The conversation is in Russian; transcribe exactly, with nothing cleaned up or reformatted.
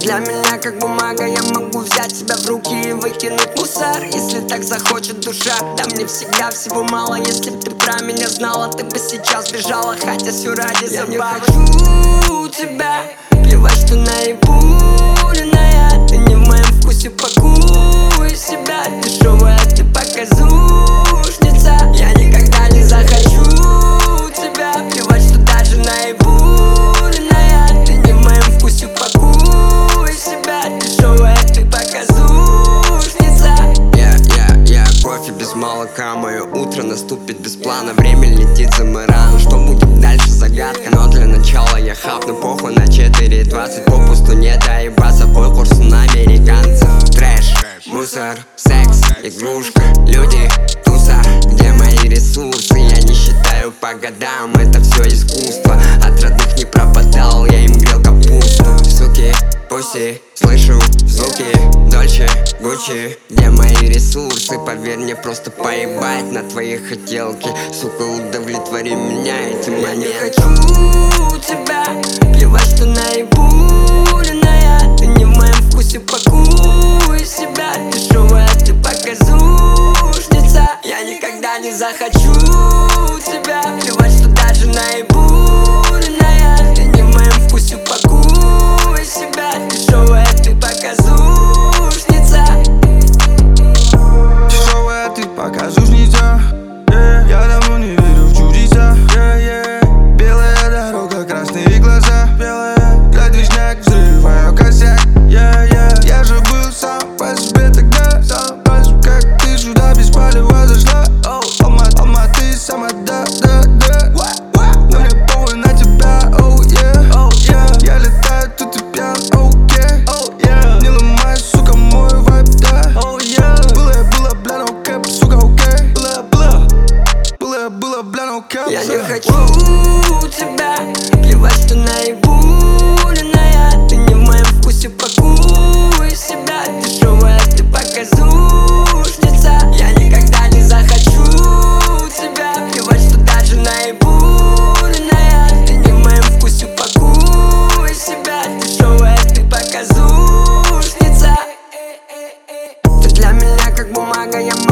для меня как бумага, я могу взять тебя в руки и выкинуть мусор. Если так захочет душа, да мне всегда всего мало. Если б ты про меня знала, ты бы сейчас бежала, хотя все ради забавы. Я не хочу тебя, плевать, что наибуленная. Ты не в моем вкусе, пакуй себя. Дешевая ты показушница. Я никогда не захочу тебя, плевать, что даже наибуленная. Ты не в моем вкусе, пакуй себя. Дешевая ты показушница. Я, я, я кофе без молока. Мое утро наступит без плана. Время летит за мэран. Что будет дальше, загадка. Но для начала я хапну похуй на четыре двадцать. Попусту не доебаться по курсу на американцев. Трэш, мусор, секс, игрушка, люди, туса. Где мои ресурсы? Я не считаю по годам. Это все искусство. От родных не пропадал, я им грел капусту. Суки, пуси, слышу звуки Дольче, Гуччи. Где мои ресурсы? Поверь мне, просто поебать на твои хотелки. Сука, удовлетвори меня этим. Я не хочу тебя, плевать, что наибуленная. Ты не в моем вкусе, пакуй себя. Дешевая ты показушница. Я никогда не захочу тебя, плевать, что даже наибуленная. Ты не в моем вкусе, пакуй себя. Дешевая ты показушница. Дешевая ты показушница. Я давно не верю в чудеса. Белая дорога, красные глаза. Градусняк, взрываю косяк. Я же был сам по себе тогда. Как ты сюда без палева зашла. Алматы сама, да, да, да. Но мне похуй на тебя, оу, yeah. Я летаю, тут ты пьян, окей. Не ломай, сука, мой вайб, да. Было я, было, бля, no cap, сука, окей. Было я, было, бля, no cap. Я не хочу тебя, плевать, что наибуленная. Ты не в моем вкусе, пакуй себя. Дешевая ты показушница. Я никогда не захочу тебя, плевать, что даже наибуленная. Ты не в моем вкусе, пакуй себя. Дешевая ты показушница. Ты для меня как бумага, я